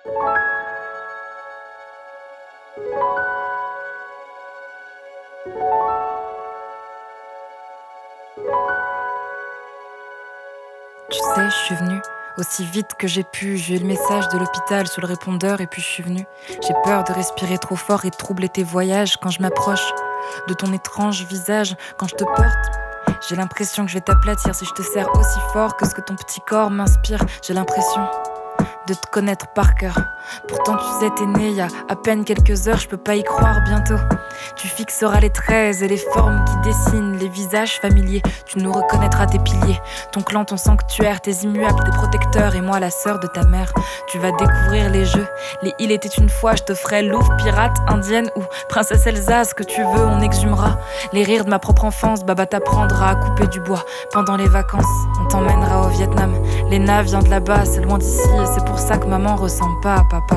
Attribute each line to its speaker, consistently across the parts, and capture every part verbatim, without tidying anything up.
Speaker 1: Tu sais, je suis venue aussi vite que j'ai pu. J'ai eu le message de l'hôpital sur le répondeur et puis je suis venue. J'ai peur de respirer trop fort et de troubler tes voyages quand je m'approche de ton étrange visage. Quand je te porte, j'ai l'impression que je vais t'aplatir si je te serre aussi fort que ce que ton petit corps m'inspire. J'ai l'impression de te connaître par cœur. Pourtant tu sais, t'es né il y a à peine quelques heures. Je peux pas y croire bientôt. Tu fixeras les traits et les formes qui dessinent les visages familiers. Tu nous reconnaîtras tes piliers, ton clan, ton sanctuaire, tes immuables, tes protecteurs et moi la sœur de ta mère. Tu vas découvrir les jeux, les il était une fois. Je te ferai louve, pirate, indienne ou princesse Elsa. Ce que tu veux, on exhumera les rires de ma propre enfance. Baba t'apprendra à couper du bois pendant les vacances. On t'emmènera au Vietnam. Léna vient de là-bas, c'est loin d'ici et c'est pour ça que maman ressemble pas à papa.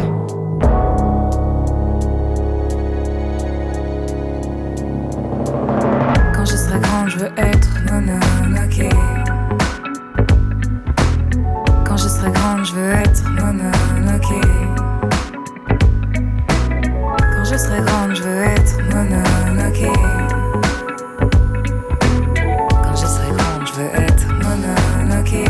Speaker 1: Quand je serai grande, je veux être Mononoke. Quand je serai grande, je veux être Mononoke. Quand je serai grande, je veux être Mononoke. Quand je serai grande, je veux être Mononoke.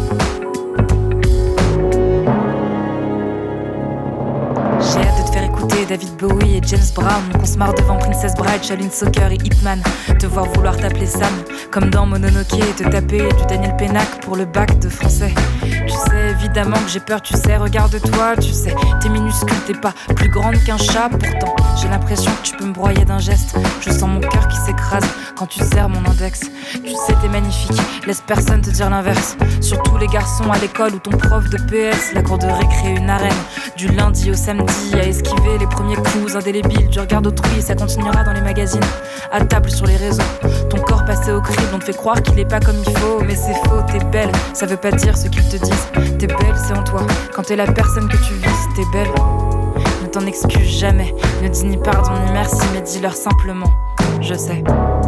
Speaker 1: J'ai hâte de te faire écouter David Bowie et James Brown. Qu'on se marre devant Princess Bride, Shaolin Soccer et Hitman. Te voir vouloir t'appeler Sam, comme dans Mononoke. Et te taper du Daniel Pénac pour le bac de français. Tu sais évidemment que j'ai peur, tu sais, regarde-toi. Tu sais, t'es minuscule, t'es pas plus grande qu'un chat. Pourtant, j'ai l'impression que tu peux me broyer d'un geste. Je sens mon cœur qui s'écrase quand tu serres mon index. Tu sais, t'es magnifique, laisse personne te dire l'inverse. Surtout les garçons à l'école ou ton prof de P S. La cour de récré, une arène. Du lundi au samedi, à esquiver les premiers coups indélébiles. Du regard d'autrui et ça continuera dans les magazines. À table sur les réseaux, ton corps passé au crible. On te fait croire qu'il est pas comme il faut, mais c'est faux, t'es belle. Ça veut pas dire ce qu'ils te disent. T'es belle, c'est en toi. Quand t'es la personne que tu vises, t'es belle. Ne t'en excuse jamais. Ne dis ni pardon ni merci, mais dis-leur simplement je sais.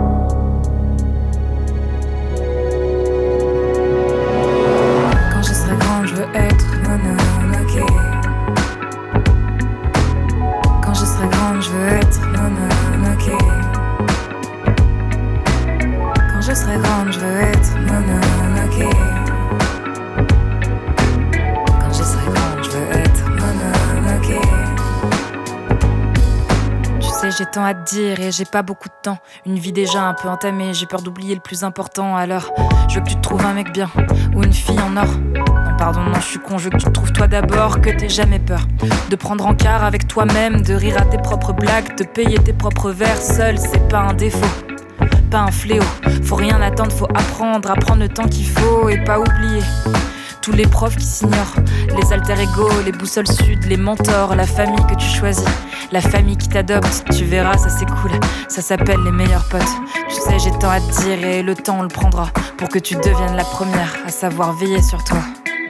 Speaker 1: Quand je serai grande, je veux être Mononoke. Quand je serai grande, je veux être Mononoke. Quand je serai grande, je veux être Mononoke. Quand je serai grande, je veux être Mononoke. Tu sais, j'ai tant à te dire et j'ai pas beaucoup de temps. Une vie déjà un peu entamée, j'ai peur d'oublier le plus important. Alors, je veux que tu te trouves un mec bien ou une fille en or. Non, pardon, non, je suis con, je veux que tu te trouves toi d'abord. Que t'aies jamais peur de prendre encart avec toi-même, de rire à tes propres blagues, de payer tes propres verres. Seul, c'est pas un défaut, pas un fléau. Faut rien attendre, faut apprendre, apprendre le temps qu'il faut et pas oublier tous les profs qui s'ignorent, les alter-ego, les boussoles sud, les mentors, la famille que tu choisis, la famille qui t'adopte. Tu verras, ça c'est cool, ça s'appelle les meilleurs potes. Tu sais, j'ai tant à te dire et le temps on le prendra pour que tu deviennes la première à savoir veiller sur toi.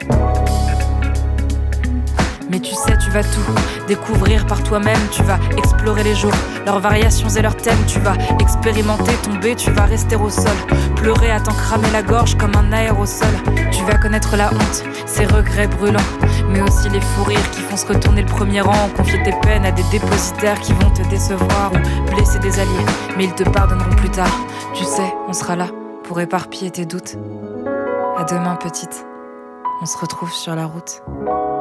Speaker 1: Mais tu sais, tu vas tout découvrir par toi-même. Tu vas explorer les jours, leurs variations et leurs thèmes. Tu vas expérimenter, tomber, tu vas rester au sol. Pleurer à t'en cramer la gorge comme un aérosol. Tu vas connaître la honte, ses regrets brûlants, mais aussi les fous rires qui font se retourner le premier rang. Confier tes peines à des dépositaires qui vont te décevoir ou blesser des alliés, mais ils te pardonneront plus tard. Tu sais, on sera là pour éparpiller tes doutes. À demain, petite, on se retrouve sur la route.